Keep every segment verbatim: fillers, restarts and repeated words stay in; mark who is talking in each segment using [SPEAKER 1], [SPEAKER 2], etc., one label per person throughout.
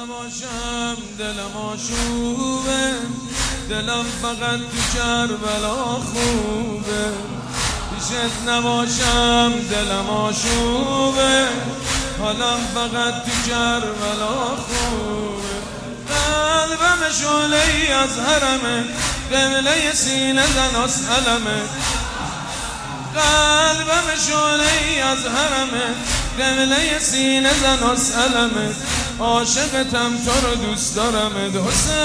[SPEAKER 1] نباشم دلم آشوبه، دلم فقط تو کربلا خوبه. پیشت نباشم دلم آشوبه، حالم فقط تو کربلا خوبه. قلبم شعله ای از حرمه، قبله سینه زن از علمه. قلبم شعله ای از حرمه، قبله سینه زن از علمه. عاشقتم تو رو دوست دارمت حسین.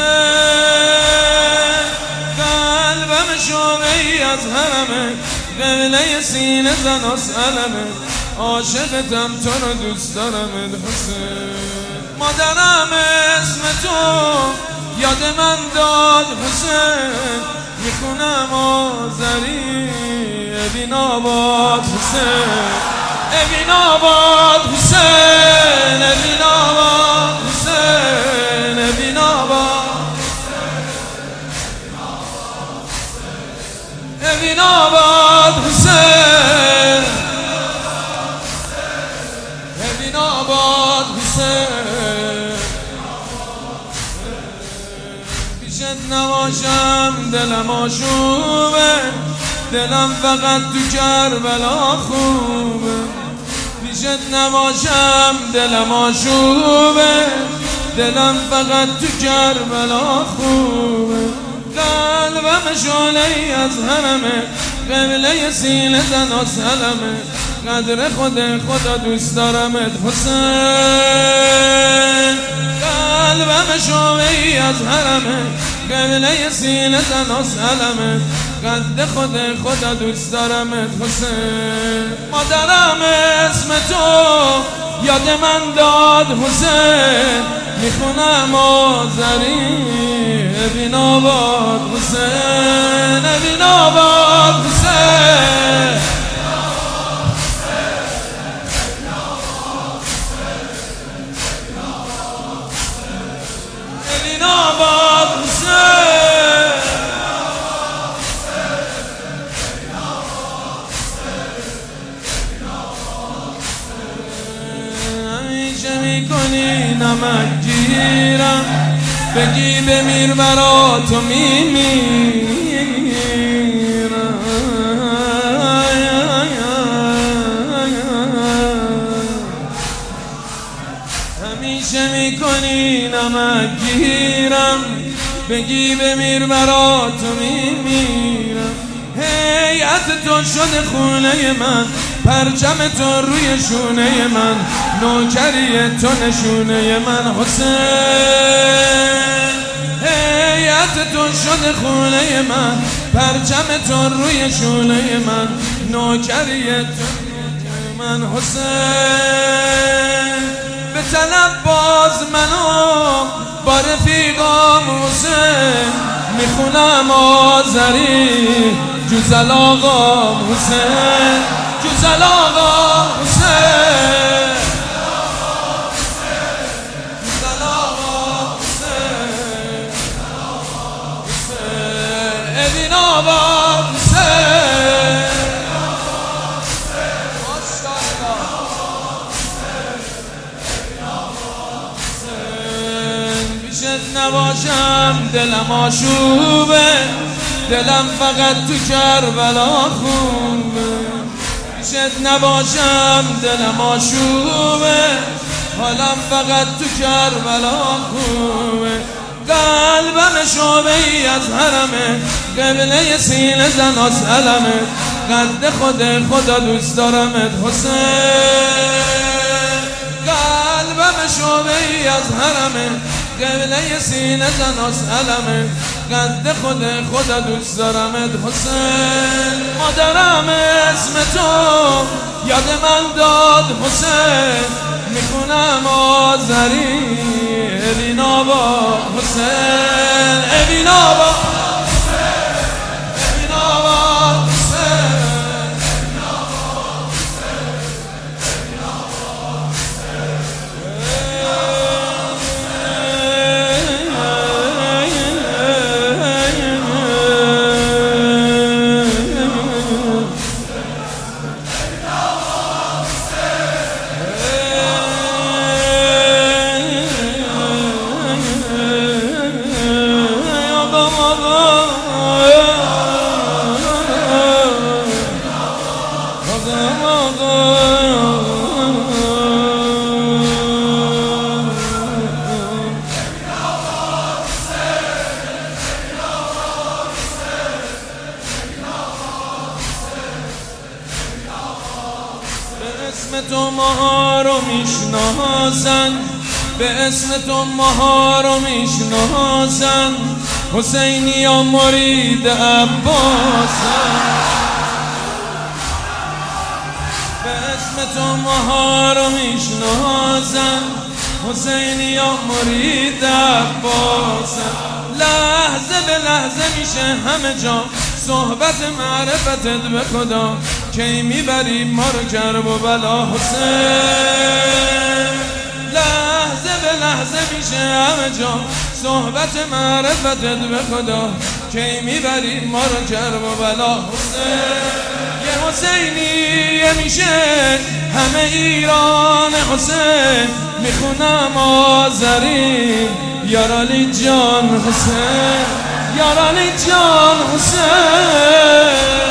[SPEAKER 1] قلبم شعله ای از حرمه، قبله سینه زن از علمه. عاشقتم تو رو دوست دارمت حسین. مادرم اسم تو یاد من داد حسین، میخونم آذری ابن آباد حسین. ابن آباد حسین، ابن آباد حسین، ابن آباد، ابن آباد حسین، ابن آباد حسین. پیشت نباشم دلم آشوبه، دلم فقط تو کربلا خوبه. پیشت نباشم دلم آشوبه، دلم فقط تو کربلا خوبه. قلبم شعله ای از حرمه، قبله سینه زن از علمه. قدر خود خدا دوست دارمت حسین. قلبم شعله ای از حرمه، قبله سینه زن از علمه. قد خود خدا دوست دارمت حسین. مادرم اسم تو یاد من داد حسین، میخونم آذری ابن آباد حسین. ابن آباد حسین، ابن آباد حسین. میکنی نمک گیرم، بگی بمیر برا تو میمیرم. همیشه میکنی نمک گیرم، بگی بمیر برا تو میمیرم. هیئت تو شده خونه من، پرچم تو روی شونه من. نوکری تو نشونه من حسین. هیئت تو شده خونه من، پرچم تو روی شونه من. نوکری تو من حسین. به طلب باز منو با رفیقام حسین، میخونم آذری جوزل آقا حسین. جوزل آقا حسین، جوزل آقا حسین، ابن آباد حسین. پیشت نباشم دلم آشوبه، دلم فقط تو کربلا خوبه. پیشت نباشم دلم آشوبه، حالم فقط تو کربلا خوبه. قلبم شعله ای از حرمه، قبله سینه زن از علمه. قد خود خدا دوست دارمت حسین. قلبم شعله ای از حرمه، قبله سینه زن از علمه. قد خود خدا دوست دارمت حسین. مادرم اسم تو یاد من داد حسین، میخونم آذری ابن آباد حسین. ابن آباد حسین، ابن آباد حسین، ابن آباد حسین، ابن آباد حسین. اسم تو ماها رو میشناسن، به اسم تو ماها رو میشناسن، حسینی یا مرید عباسن. به اسم تو ماها رو میشناسن، حسینی یا مرید عباسن. لحظه به لحظه میشه همه جا صحبت معرفتت به خدا، کی میبری ما رو کرب و بلا حسین. لحظه به لحظه میشه همه جا صحبت معرفتت به خدا، کی میبری ما رو کرب و بلا حسین. یه حسینیه میشه همه ایران حسین، میخونم آذری یارالی جان حسین، یارالی جان حسین.